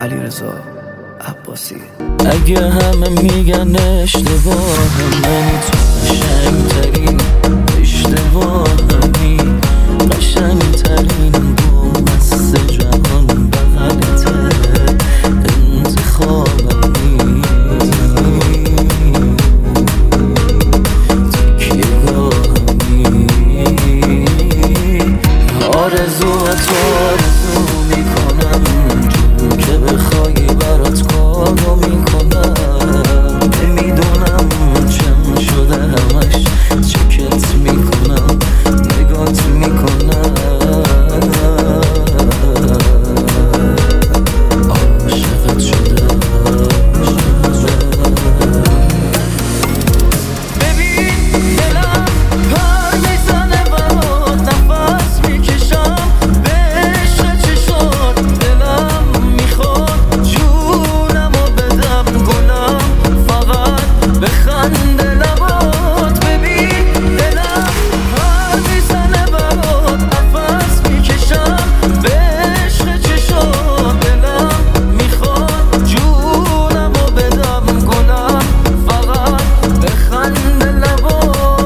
علیرضا عباسی. اگه همه میگن اشتباهم، منی تو قشنگترین اشتباهمی، قشنگترین بومست جهان بغلته، انتخابمی، تکیه‌گاهمی، آرزوات آرزو میکنم، جون که بخوای برات کارو میکنم، نمیدونم چم شده همش چکت میکنم، نگات میکنم، عاشقت شدم. ببین دلم پر میزنه برات، نفس میکشم به عشق چشات، دلم میخواد جونمو بدم گلم، فقط بخنده لبات. ببین دلم پر میزنه برات، نفس میکشم به عشق چشات، دلم میخواد جونمو بدم گلم، فقط بخنده لبات.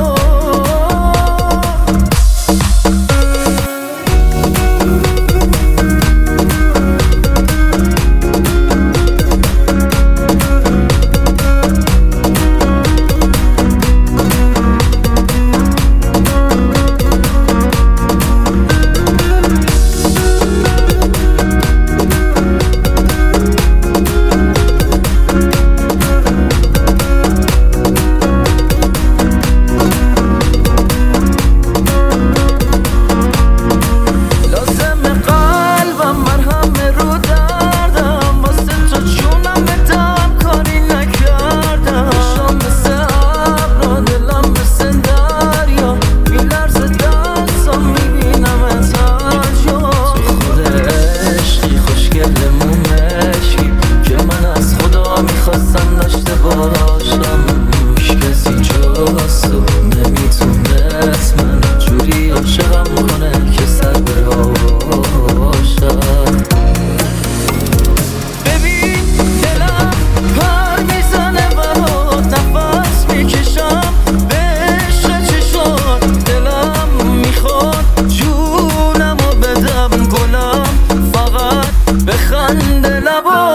خواستم داشته باشم، هیچ کسی جز تو نمیتونست من جوری عاشقم کنه که سر به باشم. ببین دلم پر میزنه برات، نفس میکشم به عشق چشات، دلم میخواد جونمو بدم گلم، فقط بخنده لبات.